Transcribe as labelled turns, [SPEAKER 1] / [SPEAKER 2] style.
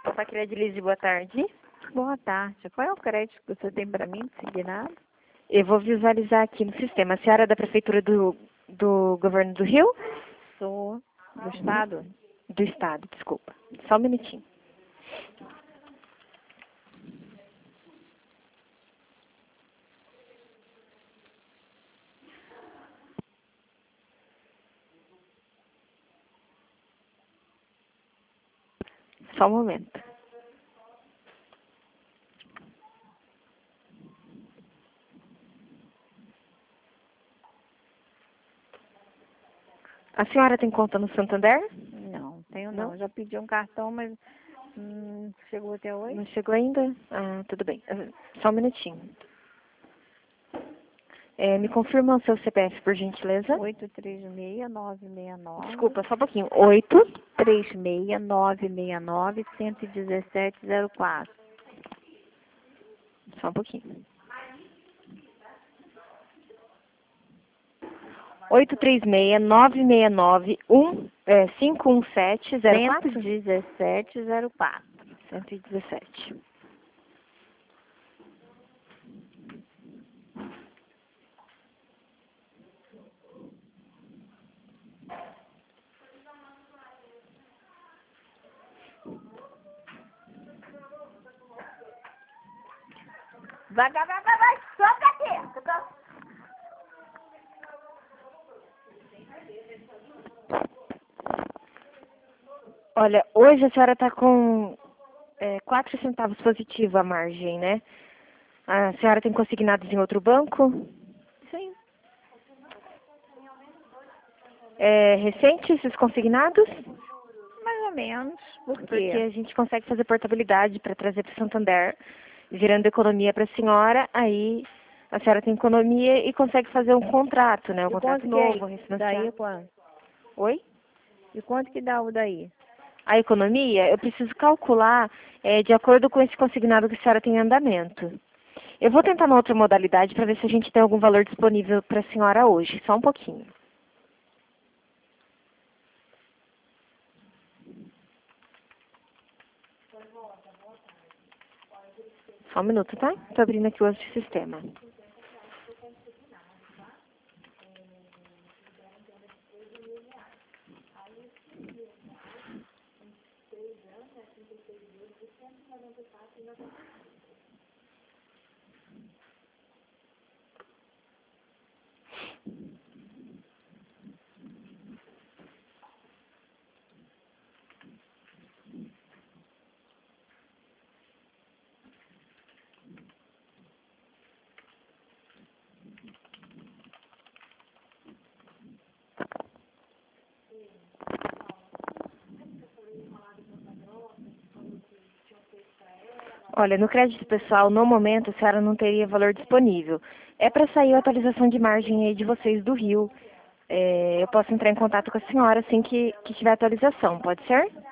[SPEAKER 1] Paquera de Liz, boa tarde.
[SPEAKER 2] Boa tarde. Qual é o crédito que você tem para mim, consignado?
[SPEAKER 1] Eu vou visualizar aqui no sistema. A senhora é da Prefeitura do Governo do Rio?
[SPEAKER 2] Sou do Estado.
[SPEAKER 1] Do Estado, desculpa. Só um minutinho. Só um momento. A senhora tem conta no Santander?
[SPEAKER 2] Não, tenho
[SPEAKER 1] Não?
[SPEAKER 2] não. Já pedi um cartão, mas chegou até hoje.
[SPEAKER 1] Não chegou ainda? Ah, tudo bem. Só um minutinho. Me confirma o seu CPF, por gentileza?
[SPEAKER 2] 836-969.
[SPEAKER 1] Desculpa, só um pouquinho. 8.
[SPEAKER 2] 36-969-117-04.
[SPEAKER 1] Só um pouquinho. 836-969-517-04?
[SPEAKER 2] 117-04.
[SPEAKER 1] 117.
[SPEAKER 2] Vai, só pra quê?
[SPEAKER 1] Olha, hoje a senhora está com 4 centavos positivo a margem, né? A senhora tem consignados em outro banco?
[SPEAKER 2] Sim,
[SPEAKER 1] É recente esses consignados?
[SPEAKER 2] mais ou menos. Por
[SPEAKER 1] Porque
[SPEAKER 2] quê?
[SPEAKER 1] a gente consegue fazer portabilidade para trazer para o Santander, gerando economia para a senhora, aí a senhora tem economia e consegue fazer um contrato, né? Um
[SPEAKER 2] E
[SPEAKER 1] contrato
[SPEAKER 2] quanto que é
[SPEAKER 1] novo, refinanciar.
[SPEAKER 2] daí quanto?
[SPEAKER 1] Oi?
[SPEAKER 2] E quanto que dá o daí?
[SPEAKER 1] A economia, eu preciso calcular de acordo com esse consignado que a senhora tem em andamento. Eu vou tentar uma outra modalidade para ver se a gente tem algum valor disponível para a senhora hoje. Só um pouquinho. Só um minuto, tá? Estou abrindo aqui o outro sistema. Olha, no crédito pessoal, no momento, a senhora não teria valor disponível. É para sair a atualização de margem aí de vocês do Rio. Eu posso entrar em contato com a senhora assim que tiver atualização, pode ser?